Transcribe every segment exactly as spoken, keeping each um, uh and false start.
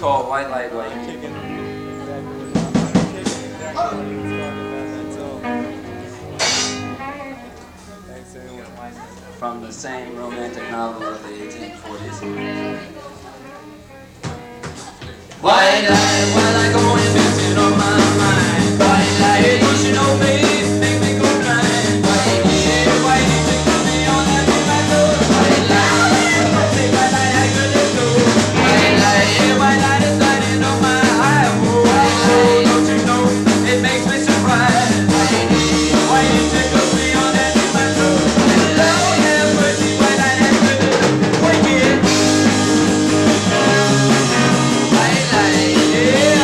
called White Light, White Heat. Kicking exactly what I'm kicking exactly what he was talking about that song. Thanks anyway. From the same romantic novel of the eighteen forties. White light, white light going missing on my mind. White light, don't you know, babe, make me go blind. White heat, white heat, you put me on that midnight road. White light, white light, how could it go? White light, white light is lighting on my highway. White light, don't you know, it makes me surprised. White heat, white heat, you put me on that midnight road. Lord have mercy, white light, how could it go? White heat. White light, yeah.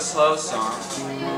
slow song.